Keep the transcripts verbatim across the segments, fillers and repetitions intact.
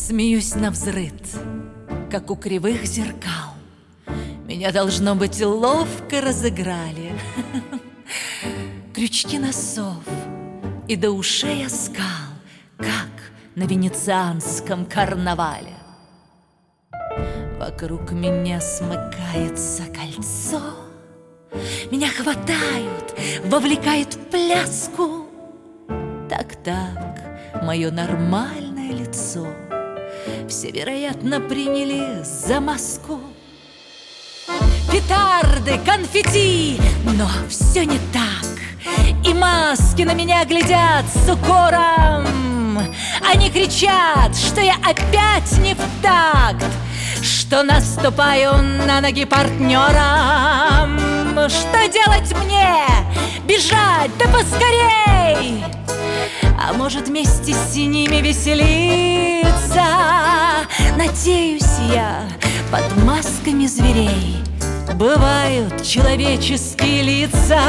Смеюсь навзрыд, как у кривых зеркал. Меня, должно быть, ловко разыграли. Крючки носов и до ушей оскал, как на венецианском карнавале. Вокруг меня смыкается кольцо, меня хватают, вовлекают в пляску. Так-так, мое нормальное лицо все, вероятно, приняли за маску. Петарды, конфетти, но все не так. И маски на меня глядят с укором. Они кричат, что я опять не в такт, что наступаю на ноги партнерам. Что делать мне? Бежать, да поскорей! А может, вместе с ними веселиться? Надеюсь я, под масками зверей бывают человеческие лица.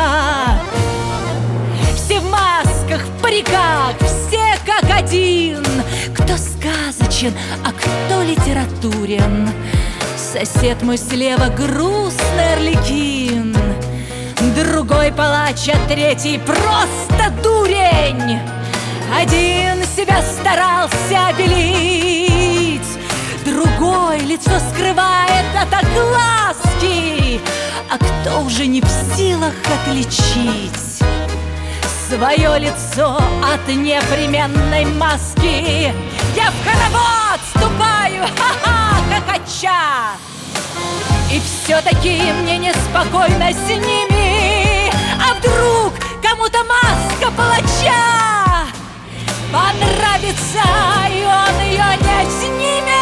Все в масках, в париках, все как один. Кто сказочен, а кто литературен. Сосед мой слева грустный арлекин, другой палач, а третий просто дурень. Один себя старался обелить, другой лицо скрывает от огласки. А кто уже не в силах отличить свое лицо от непременной маски? Я в хоровод ступаю, ха-ха, хохоча. И все-таки мне неспокойно с ними. А вдруг кому-то маска палача понравится, и он ее не снимет?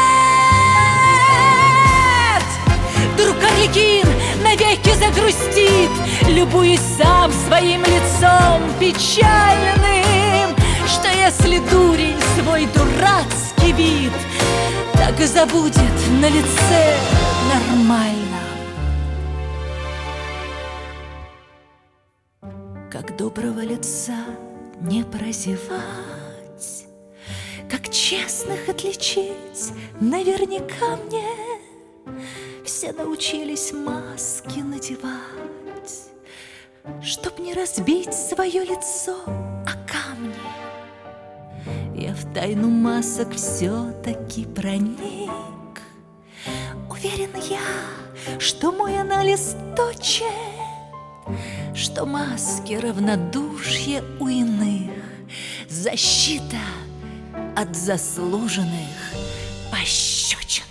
Вдруг Арлекин навеки загрустит, любуясь сам своим лицом печальным. Что если дурень свой дурацкий вид так и забудет на лице нормально? Как доброго лица не прозевать, как честных отличить наверняка мне. Все научились маски надевать, чтоб не разбить свое лицо о камни. Я в тайну масок все-таки проник. Уверен я, что мой анализ точен, что маски равнодушие у иных, защита от заслуженных пощечин.